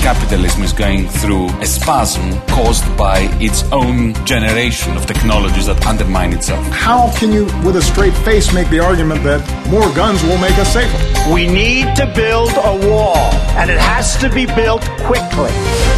capitalism is going through a spasm caused by its own generation of technologies that undermine itself. How can you, with a straight face, make the argument that more guns will make us safer? We need to build a wall, and it has to be built quickly.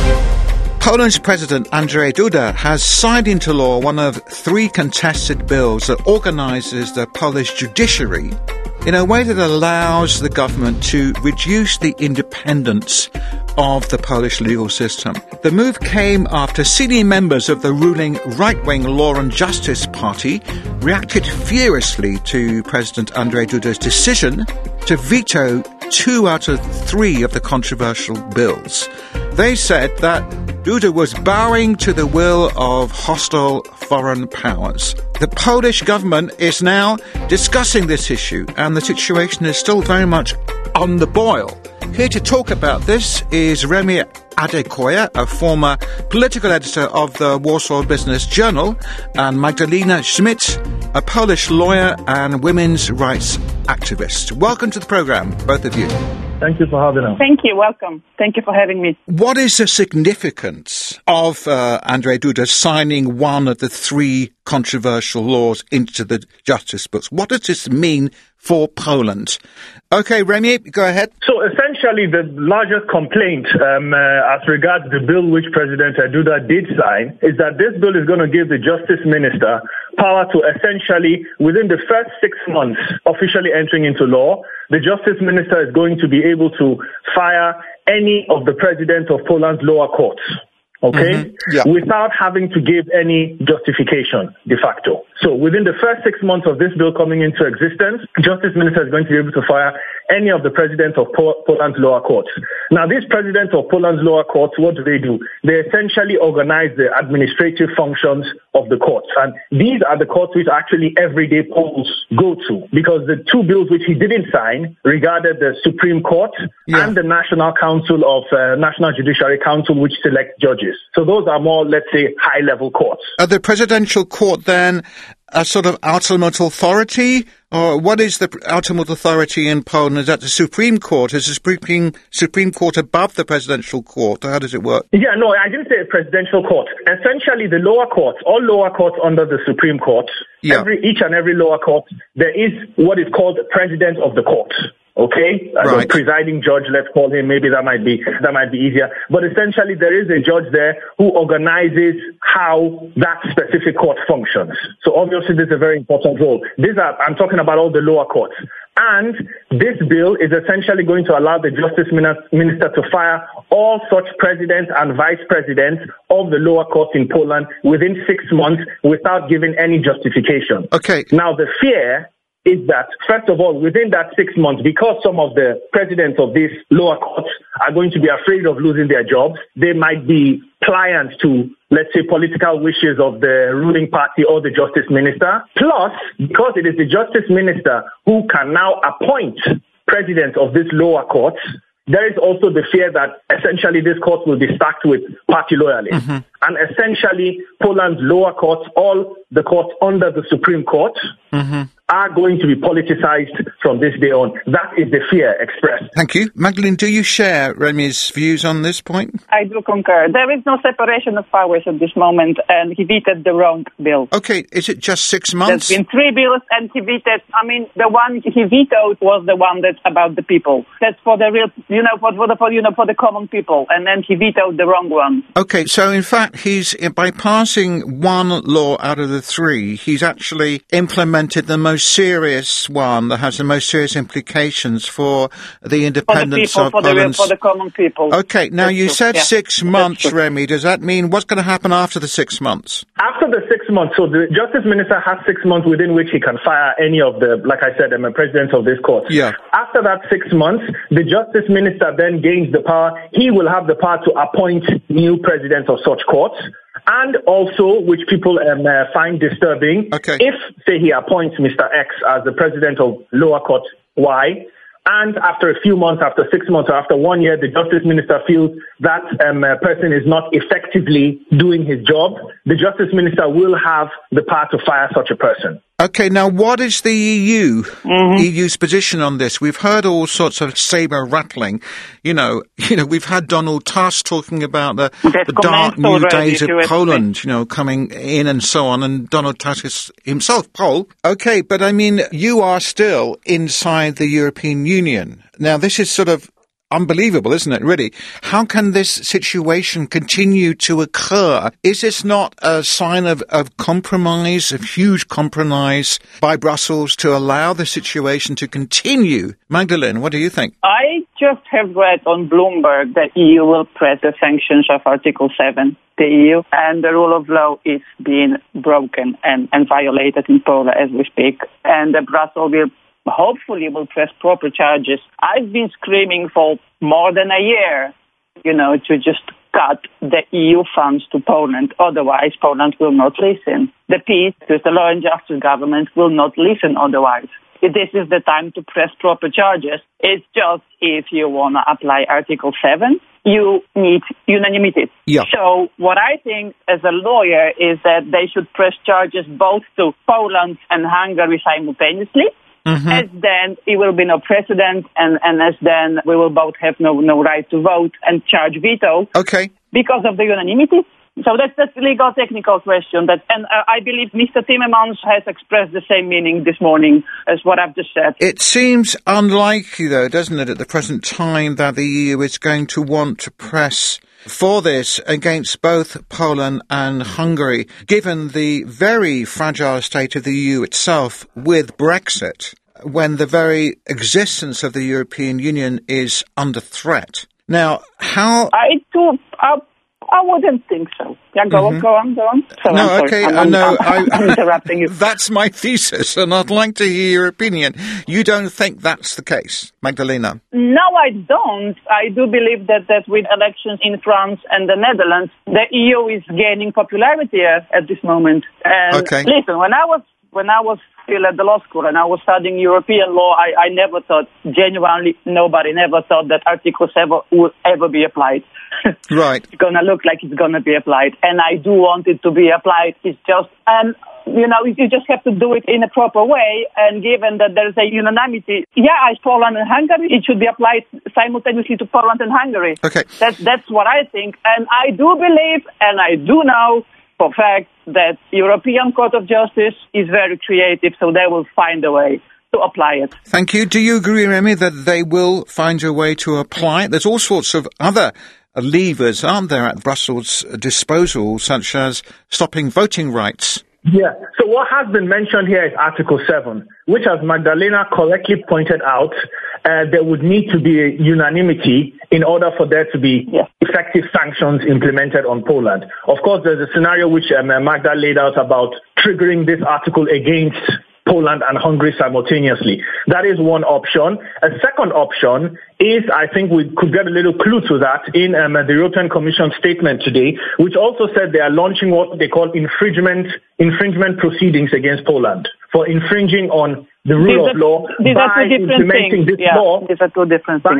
Poland's President Andrzej Duda has signed into law one of three contested bills that organises the Polish judiciary in a way that allows the government to reduce the independence of the Polish legal system. The move came after senior members of the ruling right-wing Law and Justice Party reacted furiously to President Andrzej Duda's decision to veto 2 out of 3 of the controversial bills. They said that Duda was bowing to the will of hostile foreign powers. The Polish government is now discussing this issue, and the situation is still very much on the boil. Here to talk about this is Remi Adekoya, a former political editor of the Warsaw Business Journal, and Magdalena Schmidt, a Polish lawyer and women's rights activist. Welcome to the programme, both of you. Thank you for having us. Thank you. Welcome. Thank you for having me. What is the significance of Andrzej Duda signing one of the 3 controversial laws into the justice books? What does this mean for Poland? Okay, Remi, go ahead. So essentially, the larger complaint as regards the bill which President Duda did sign is that this bill is going to give the Justice Minister power to essentially, within the first 6 months officially entering into law, the Justice Minister is going to be able to fire any of the president of Poland's lower courts. Okay? Yeah. Without having to give any justification, de facto. So within the first 6 months of this bill coming into existence, Justice Minister is going to be able to fire any of the presidents of Poland's lower courts. Now, these presidents of Poland's lower courts, what do? They essentially organize the administrative functions of the courts. And these are the courts which actually everyday Poles go to, because the 2 bills which he didn't sign regarded the Supreme Court and the National Council of National Judiciary Council, which selects judges. So those are more, let's say, high-level courts. Are the presidential court then a sort of ultimate authority? Or what is the ultimate authority in Poland? Is that the Supreme Court? Is the Supreme Court above the presidential court? How does it work? Yeah, no, I didn't say a presidential court. Essentially, the lower courts, all lower courts under the Supreme Court, each and every lower court, there is what is called the president of the court. Okay, right. The presiding judge, let's call him. Maybe that might be easier. But essentially, there is a judge there who organizes how that specific court functions. So obviously, this is a very important role. I'm talking about all the lower courts. And this bill is essentially going to allow the Justice Minister to fire all such presidents and vice presidents of the lower courts in Poland within 6 months without giving any justification. Okay. Now, the fear is that, first of all, within that 6 months, because some of the presidents of these lower courts are going to be afraid of losing their jobs, they might be pliant to, let's say, political wishes of the ruling party or the Justice Minister. Plus, because it is the Justice Minister who can now appoint presidents of these lower courts, there is also the fear that essentially this court will be stacked with party loyalists. And essentially, Poland's lower courts, all the courts under the Supreme Court, are going to be politicized from this day on. That is the fear expressed. Thank you. Magdalene, do you share Remi's views on this point? I do concur. There is no separation of powers at this moment, and he vetoed the wrong bill. Okay, is it just 6 months? There's been 3 bills, and he vetoed, the one he vetoed was the one that's about the people. That's for the real, for the common people, and then he vetoed the wrong one. Okay, so in fact, by passing one law out of the 3, he's actually implemented the most serious one that has the most serious implications for the independence of Poland's... For the common people. Okay, now you said 6 months, Remi. Does that mean what's going to happen after the 6 months? After the 6 months, so the Justice Minister has 6 months within which he can fire any of the, like I said, presidents of this court. Yeah. After that 6 months, the Justice Minister then gains the power. He will have the power to appoint new presidents of such courts. And also, which people find disturbing, if, say, he appoints Mr. X as the president of lower court Y, and after a few months, after 6 months, or after 1 year, the Justice Minister feels that person is not effectively doing his job, the Justice Minister will have the power to fire such a person. Okay, now what is the EU's position on this? We've heard all sorts of saber rattling. You know, we've had Donald Tusk talking about the dark new days of Poland, coming in and so on, and Donald Tusk is himself Pole. Okay, but I mean, you are still inside the European Union. Now, this is sort of unbelievable, isn't it, really? How can this situation continue to occur? Is this not a sign of compromise, of huge compromise by Brussels to allow the situation to continue? Magdalene, what do you think? I just have read on Bloomberg that EU will press the sanctions of Article 7, the EU, and the rule of law is being broken and violated in Poland as we speak. And Brussels hopefully will press proper charges. I've been screaming for more than a year, to just cut the EU funds to Poland. Otherwise, Poland will not listen. The PiS, the Law and Justice government, will not listen otherwise. This is the time to press proper charges. It's just if you want to apply Article 7, you need unanimity. Yeah. So what I think as a lawyer is that they should press charges both to Poland and Hungary simultaneously. As then it will be no precedent, and as then we will both have no right to vote and charge veto. Okay. Because of the unanimity. So that's a legal technical question. And I believe Mr. Timmermans has expressed the same meaning this morning as what I've just said. It seems unlikely, though, doesn't it, at the present time that the EU is going to want to press for this against both Poland and Hungary, given the very fragile state of the EU itself with Brexit, when the very existence of the European Union is under threat. Now, how... I wouldn't think so. Yeah, go on. So no, okay, I'm interrupting you. That's my thesis, and I'd like to hear your opinion. You don't think that's the case, Magdalena? No, I don't. I do believe that with elections in France and the Netherlands, the EU is gaining popularity at this moment. And okay. Listen, when I was still at the law school and I was studying European law, I never thought, genuinely, nobody never thought that Article 7 would ever be applied. Right. It's going to look like it's going to be applied. And I do want it to be applied. It's just, you just have to do it in a proper way. And given that there's a unanimity, as Poland and Hungary, it should be applied simultaneously to Poland and Hungary. Okay. That's what I think. And I do believe, and I do know for a fact, that European Court of Justice is very creative, so they will find a way to apply it. Thank you. Do you agree, Remy, that they will find a way to apply it? There's all sorts of other levers, aren't there, at Brussels' disposal, such as stopping voting rights? Yeah. So what has been mentioned here is Article 7, which, as Magdalena correctly pointed out, there would need to be a unanimity in order for there to be effective sanctions implemented on Poland. Of course, there's a scenario which Magda laid out about triggering this article against Poland and Hungary simultaneously. That is one option. A second option is, I think we could get a little clue to that in the European Commission statement today, which also said they are launching what they call infringement proceedings against Poland for infringing on the rule of law by implementing this law. These are two different things.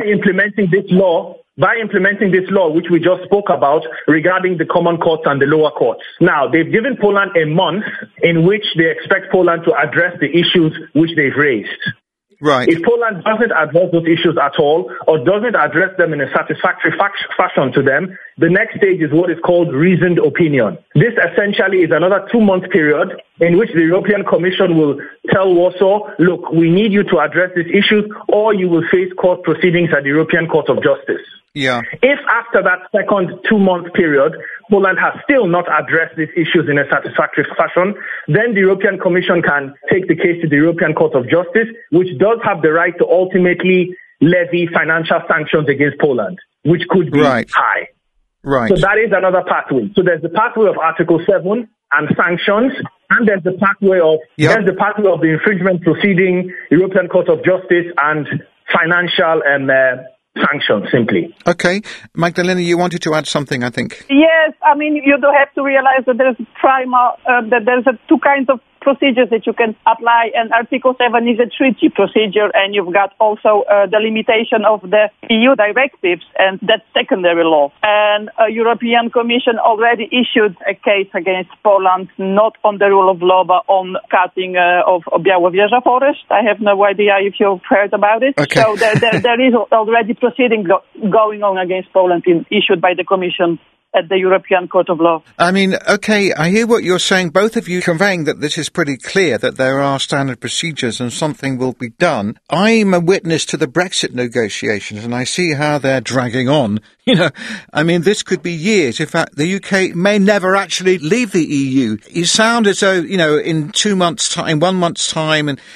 By implementing this law, which we just spoke about, regarding the common courts and the lower courts. Now, they've given Poland a month in which they expect Poland to address the issues which they've raised. Right. If Poland doesn't address those issues at all, or doesn't address them in a satisfactory fashion to them, the next stage is what is called reasoned opinion. This essentially is another 2-month period in which the European Commission will tell Warsaw, look, we need you to address these issues, or you will face court proceedings at the European Court of Justice. Yeah. If after that second 2-month period, Poland has still not addressed these issues in a satisfactory fashion, then the European Commission can take the case to the European Court of Justice, which does have the right to ultimately levy financial sanctions against Poland, which could be high. Right. So that is another pathway. So there's the pathway of Article 7 and sanctions, and there's the pathway of the infringement proceeding, European Court of Justice, and financial sanctions, simply. Okay. Magdalena, you wanted to add something, I think. Yes, I mean, you do have to realize that there's two kinds of procedures that you can apply, and Article 7 is a treaty procedure, and you've got also the limitation of the EU directives, and that's secondary law. And a European Commission already issued a case against Poland, not on the rule of law, but on cutting of Białowieża forest. I have no idea if you've heard about it. Okay. So there is already proceeding going on against Poland issued by the Commission at the European Court of Law. I mean, okay, I hear what you're saying, both of you conveying that this is pretty clear, that there are standard procedures and something will be done. I'm a witness to the Brexit negotiations and I see how they're dragging on. You know, I mean, this could be years. In fact, the UK may never actually leave the EU. You sound as though, you know, in 2 months' time, 1 month's time, and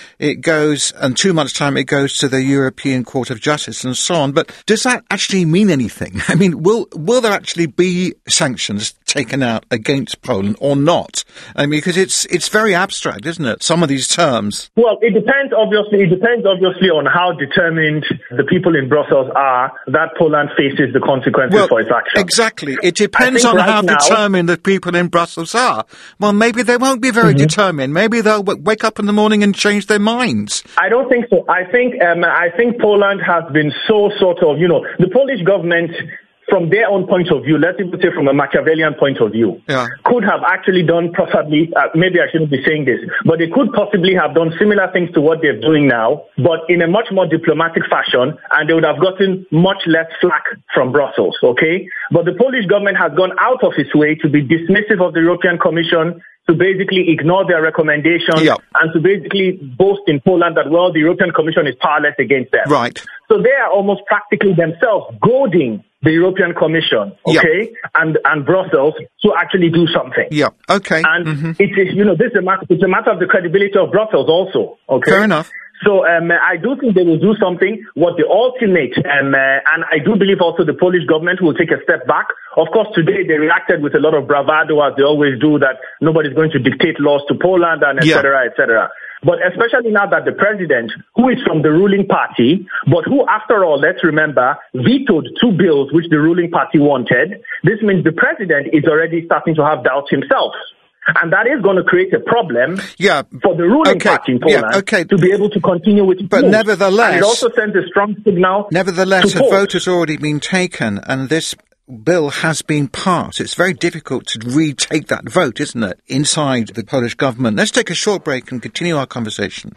2 months' time it goes to the European Court of Justice and so on. But does that actually mean anything? I mean, will there actually be sanctions taken out against Poland or not? I mean, because it's very abstract, isn't it? Some of these terms. Well, it depends obviously on how determined the people in Brussels are that Poland faces the consequences for its actions. Exactly. It depends on how determined the people in Brussels are. Well, maybe they won't be very determined. Maybe they'll wake up in the morning and change their minds. I don't think so. I think Poland has been so sort of, you know, the Polish government, from their own point of view, let's even say from a Machiavellian point of view, could have actually done possibly, maybe I shouldn't be saying this, but they could possibly have done similar things to what they're doing now, but in a much more diplomatic fashion, and they would have gotten much less flack from Brussels, okay? But the Polish government has gone out of its way to be dismissive of the European Commission, to basically ignore their recommendations, and to basically boast in Poland that, well, the European Commission is powerless against them. Right. So they are almost practically themselves goading the European Commission, okay, and Brussels to actually do something. Yeah, okay. And it is, you know, it's a matter of the credibility of Brussels also, okay? Fair enough. So I do think they will do something. What the ultimate, and I do believe also the Polish government will take a step back. Of course, today they reacted with a lot of bravado, as they always do, that nobody's going to dictate laws to Poland and et cetera, et cetera. But especially now that the president, who is from the ruling party, but who, after all, let's remember, vetoed 2 bills which the ruling party wanted, this means the president is already starting to have doubts himself. And that is going to create a problem for the ruling party in Poland to be able to continue with it. But nevertheless, and it also sends a strong signal. Nevertheless, a vote has already been taken, and this bill has been passed. It's very difficult to retake that vote, isn't it, inside the Polish government. Let's take a short break and continue our conversation.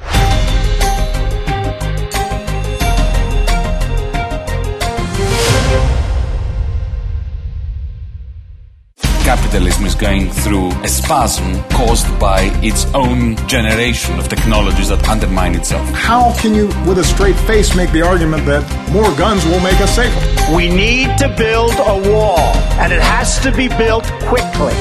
Capitalism is going through a spasm caused by its own generation of technologies that undermine itself. How can you, with a straight face, make the argument that more guns will make us safer? We need to build a wall, and it has to be built quickly.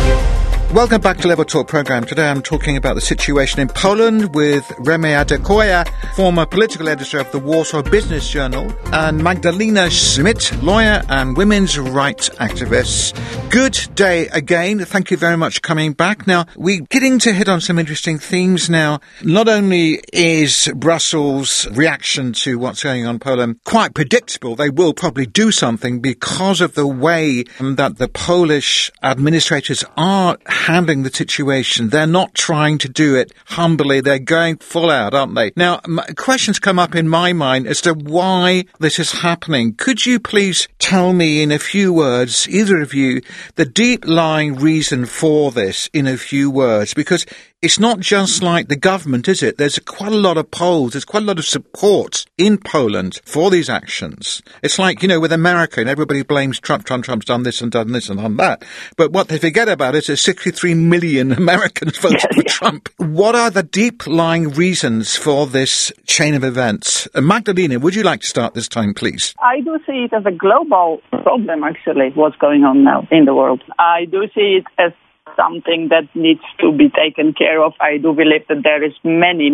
Welcome back to Level Talk programme. Today I'm talking about the situation in Poland with Remi Adekoya, former political editor of the Warsaw Business Journal, and Magdalena Schmidt, lawyer and women's rights activist. Good day again. Thank you very much for coming back. Now, we're getting to hit on some interesting themes now. Not only is Brussels' reaction to what's going on in Poland quite predictable, they will probably do something because of the way that the Polish administrators are handling the situation. They're not trying to do it humbly. They're going full out, aren't they? Now, questions come up in my mind as to why this is happening. Could you please tell me in a few words, either of you, the deep-lying reason for this in a few words? Because it's not just like the government, is it? There's quite a lot of polls, there's quite a lot of support in Poland for these actions. It's like, you know, with America, and everybody blames Trump. Trump's done this and done this and done that. But what they forget about is there's 63 million Americans voted for Trump. What are the deep-lying reasons for this chain of events? Magdalena, would you like to start this time, please? I do see it as a global problem, actually, what's going on now in the world. I do see it as something that needs to be taken care of. I do believe that there is many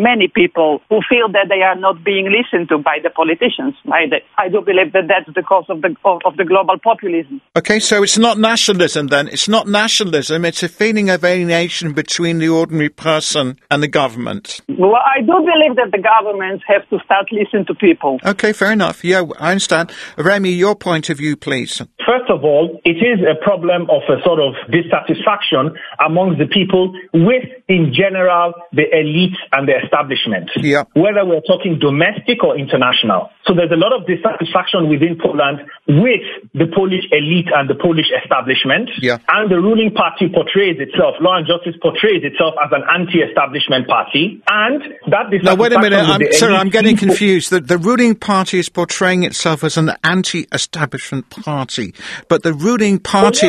people who feel that they are not being listened to by the politicians. I do believe that that's the cause of the global populism. Okay, so it's not nationalism then. It's not nationalism. It's a feeling of alienation between the ordinary person and the government. Well, I do believe that the governments have to start listening to people. Okay, fair enough. Yeah, I understand. Remi, your point of view, please. First of all, it is a problem of a sort of dissatisfaction amongst the people with in general, the elite and the establishment, whether we're talking domestic or international. So there's a lot of dissatisfaction within Poland with the Polish elite and the Polish establishment. And the ruling party portrays itself, Law and Justice portrays itself as an anti-establishment party. And that dissatisfaction... Now, wait a minute. I'm getting confused. The ruling party is portraying itself as an anti-establishment party. But the ruling party,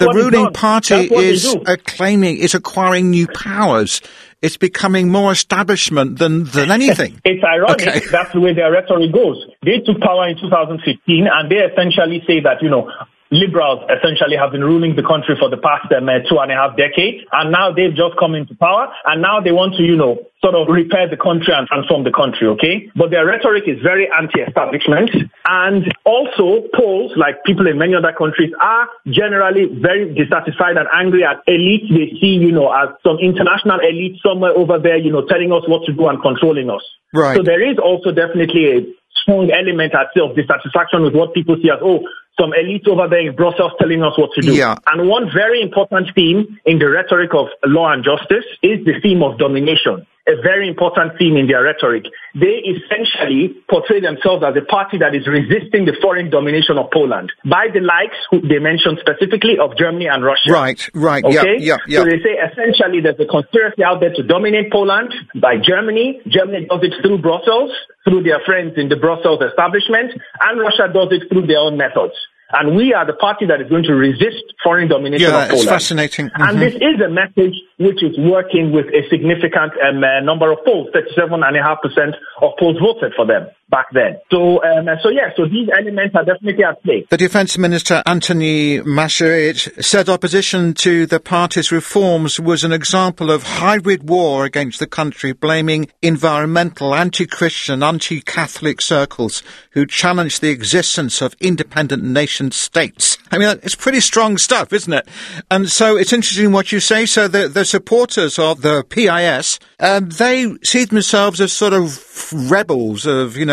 is acquiring new powers. It's becoming more establishment than anything. It's ironic. Okay. That's the way their rhetoric goes. They took power in 2015 and they essentially say that, liberals essentially have been ruling the country for the past 2.5 decades, and now they've just come into power, and now they want to, sort of repair the country and transform the country, okay? But their rhetoric is very anti-establishment, and also Poles, like people in many other countries, are generally very dissatisfied and angry at elites they see, as some international elite somewhere over there, telling us what to do and controlling us. Right. So there is also definitely a strong element at of dissatisfaction with what people see as, some elite over there in Brussels telling us what to do. And one very important theme in the rhetoric of Law and Justice is the theme of domination. A very important theme in their rhetoric. They essentially portray themselves as a party that is resisting the foreign domination of Poland by the likes, who they mentioned specifically, of Germany and Russia. Right. Okay? Yeah. So they say essentially there's a conspiracy out there to dominate Poland by Germany. Germany does it through Brussels, through their friends in the Brussels establishment, and Russia does it through their own methods. And we are the party that is going to resist foreign domination of Poland. Yeah, it's fascinating. Mm-hmm. And this is a message which is working with a significant number of polls. 37.5% of Poles voted for them back then. So these elements are definitely at play. The Defence Minister, Antoni Macierewicz, said opposition to the party's reforms was an example of hybrid war against the country, blaming environmental, anti-Christian, anti-Catholic circles who challenged the existence of independent nation states. I mean, it's pretty strong stuff, isn't it? And so it's interesting what you say. So the supporters of the PIS, they see themselves as sort of rebels,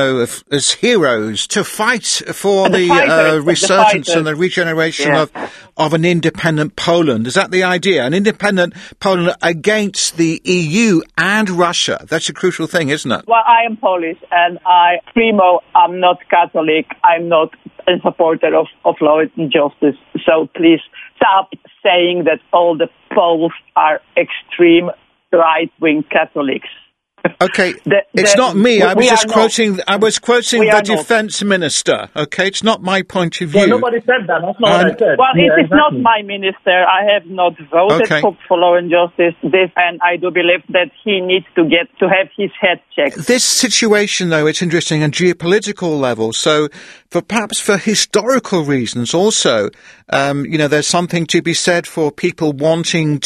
as heroes to fight for the resurgence and the regeneration of an independent Poland. Is that the idea? An independent Poland against the EU and Russia. That's a crucial thing, isn't it? Well, I am Polish, and I'm not Catholic. I'm not a supporter of law and justice. So please stop saying that all the Poles are extreme right-wing Catholics. Okay, it's not me. I was quoting the Defence Minister. Okay, it's not my point of view. Well, nobody said that. That's not what I said. Well, it is not my minister. I have not voted for law and justice. And I do believe that he needs to have his head checked. This situation, though, it's interesting on geopolitical level. So, perhaps for historical reasons, also, there's something to be said for people wanting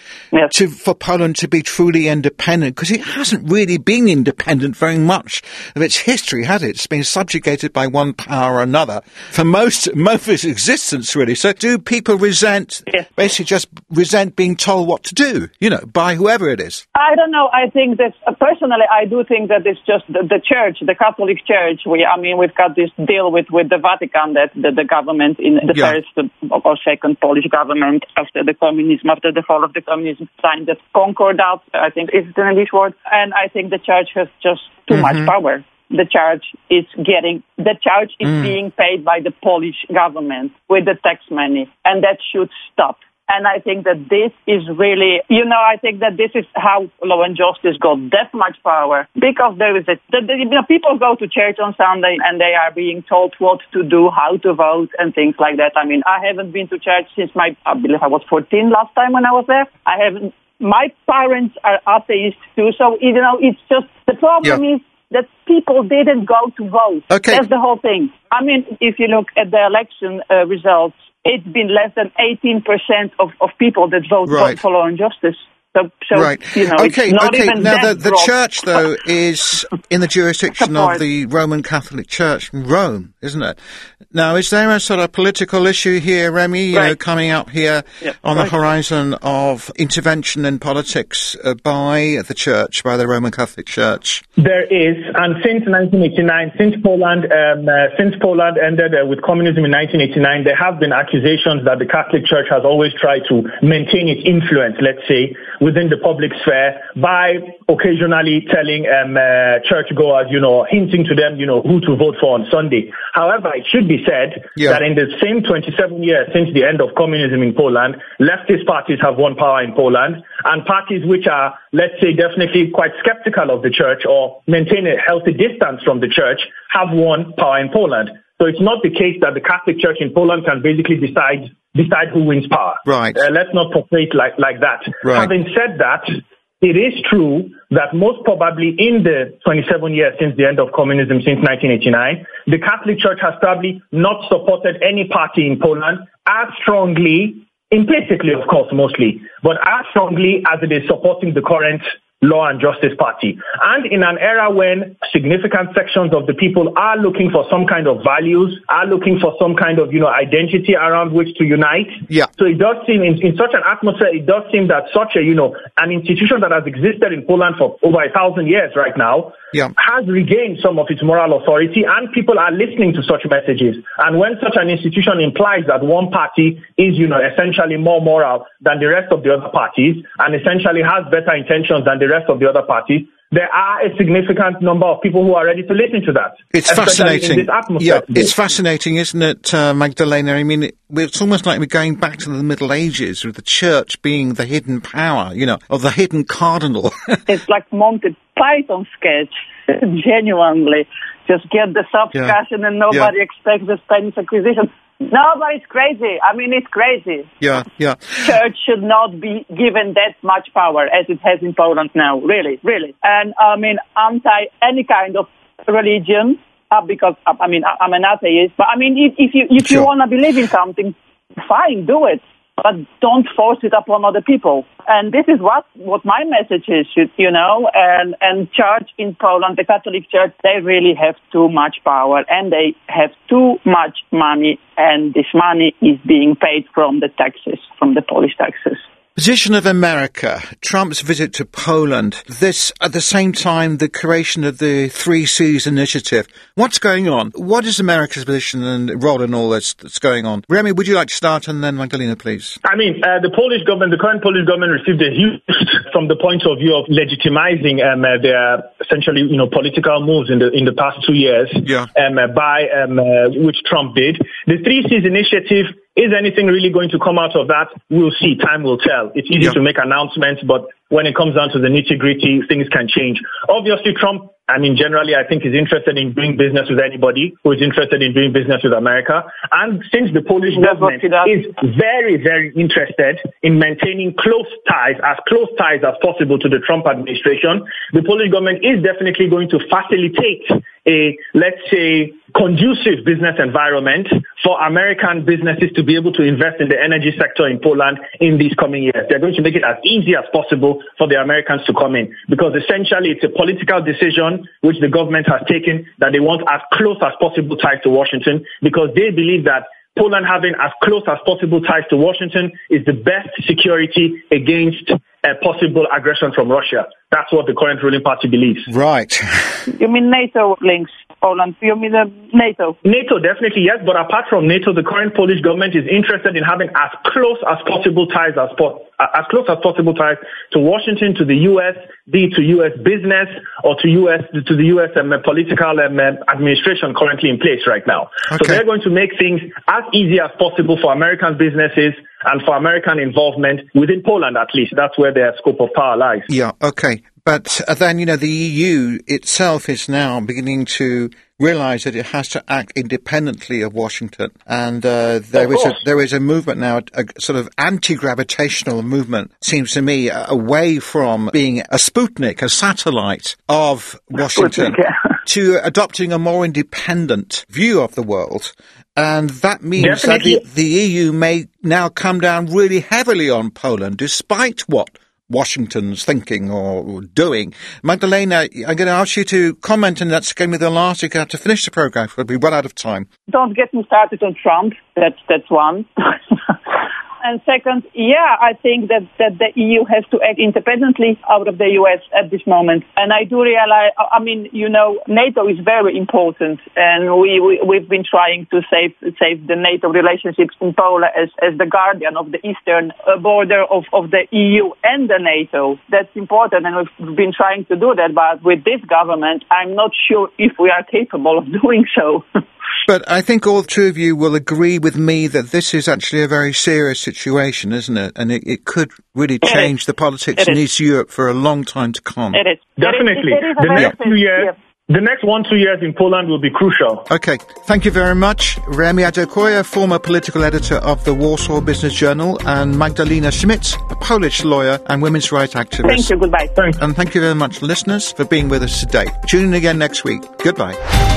for Poland to be truly independent, because it hasn't really been independent very much of its history, has it? It's been subjugated by one power or another for most of its existence, really. So do people basically just resent being told what to do, by whoever it is? I don't know. I think that, personally, I do think that it's just the church, the Catholic Church. We've got this deal with the Vatican that the government in the first or second Polish government after the fall of the communism, signed the Concordat, I think is the English word. And I think the church has just too much power. The church is being paid by the Polish government with the tax money, and that should stop. And I think that this is really, I think that this is how law and justice got that much power, because there is people go to church on Sunday and they are being told what to do, how to vote and things like that. I mean, I haven't been to church since I believe I was 14 last time when I was there. My parents are atheists too, so, it's just, the problem is that people didn't go to vote. Okay. That's the whole thing. I mean, if you look at the election results, it's been less than 18% of people that vote for law and justice. So right. It's not even now the church, though, is in the jurisdiction of the Roman Catholic Church in Rome, isn't it? Now, is there a sort of political issue here, Remy, coming up here on the horizon of intervention in politics by the Church, by the Roman Catholic Church? There is, and since 1989, since Poland ended with communism in 1989, there have been accusations that the Catholic Church has always tried to maintain its influence, let's say, within the public sphere by occasionally telling churchgoers, hinting to them, who to vote for on Sunday. However, it should be said that in the same 27 years since the end of communism in Poland, leftist parties have won power in Poland, and parties which are, let's say, definitely quite skeptical of the church or maintain a healthy distance from the church have won power in Poland. So it's not the case that the Catholic Church in Poland can basically decide who wins power. Right. Let's not portray it like that. Right. Having said that, it is true that most probably in the 27 years since the end of communism, since 1989, the Catholic Church has probably not supported any party in Poland as strongly, implicitly, of course, mostly, but as strongly as it is supporting the current Law and Justice Party. And in an era when significant sections of the people are looking for some kind of values, are looking for some kind of, identity around which to unite. Yeah. So it does seem, in such an atmosphere, it does seem that such a, an institution that has existed in Poland for over 1,000 years right now, has regained some of its moral authority, and people are listening to such messages. And when such an institution implies that one party is, essentially more moral than the rest of the other parties, and essentially has better intentions than the rest of the other parties, there are a significant number of people who are ready to listen to that. It's fascinating. It's fascinating, isn't it, Magdalena? I mean, it's almost like we're going back to the Middle Ages with the church being the hidden power, or the hidden cardinal. It's like Monty Python sketch, genuinely. Just get the subscription and nobody expects the Spanish Inquisition. Nobody's crazy. I mean, it's crazy. Yeah. Church should not be given that much power as it has in Poland now, really. And, anti any kind of religion, because, I'm an atheist, but, if you want to believe in something, fine, do it. But don't force it upon other people. And this is what my message is, and church in Poland, the Catholic Church, they really have too much power and they have too much money, and this money is being paid from the taxes, from the Polish taxes. Position of America, Trump's visit to Poland, this, at the same time, the creation of the Three Seas Initiative. What's going on? What is America's position and role in all this that's going on? Remy, would you like to start, and then Magdalena, please? The Polish government, the current Polish government received a huge from the point of view of legitimizing their essentially, political moves in the past 2 years, which Trump did. The Three Seas Initiative, is anything really going to come out of that? We'll see. Time will tell. It's easy to make announcements, but when it comes down to the nitty-gritty, things can change. Obviously, Trump, generally, I think is interested in doing business with anybody who is interested in doing business with America. And since the Polish government is very, very interested in maintaining as close ties as possible to the Trump administration, the Polish government is definitely going to facilitate a, let's say, conducive business environment for American businesses to be able to invest in the energy sector in Poland in these coming years. They're going to make it as easy as possible for the Americans to come in, because essentially it's a political decision which the government has taken that they want as close as possible ties to Washington, because they believe that Poland having as close as possible ties to Washington is the best security against a possible aggression from Russia. That's what the current ruling party believes. Right. You mean NATO links Poland? You mean NATO? NATO, definitely, yes. But apart from NATO, the current Polish government is interested in having as close as possible ties to Washington, to the U.S., be it to U.S. business or to the U.S. political administration currently in place right now. Okay. So they're going to make things as easy as possible for American businesses and for American involvement within Poland, at least. That's where their scope of power lies. Yeah, okay. But then, the EU itself is now beginning to realise that it has to act independently of Washington. And there is a movement now, a sort of anti-gravitational movement, seems to me, away from being a Sputnik, a satellite of Washington, to adopting a more independent view of the world. And that means that the EU may now come down really heavily on Poland, despite what Washington's thinking or doing. Magdalena, I'm going to ask you to comment, and that's going to be the last. You're going to have to finish the programme, because we run out of time. Don't get me started on Trump. That's one. And second, I think that the EU has to act independently out of the US at this moment. And I do realize, NATO is very important, and we've been trying to save the NATO relationships in Poland as the guardian of the eastern border of the EU and the NATO. That's important, and we've been trying to do that. But with this government, I'm not sure if we are capable of doing so. But I think all two of you will agree with me that this is actually a very serious situation, isn't it? And it could really change the politics in East Europe for a long time to come. It is. Definitely. The next 1-2 years in Poland will be crucial. Okay. Thank you very much. Remi Adekoya, former political editor of the Warsaw Business Journal, and Magdalena Schmidt, a Polish lawyer and women's rights activist. Thank you. Goodbye. Thanks. And thank you very much, listeners, for being with us today. Tune in again next week. Goodbye.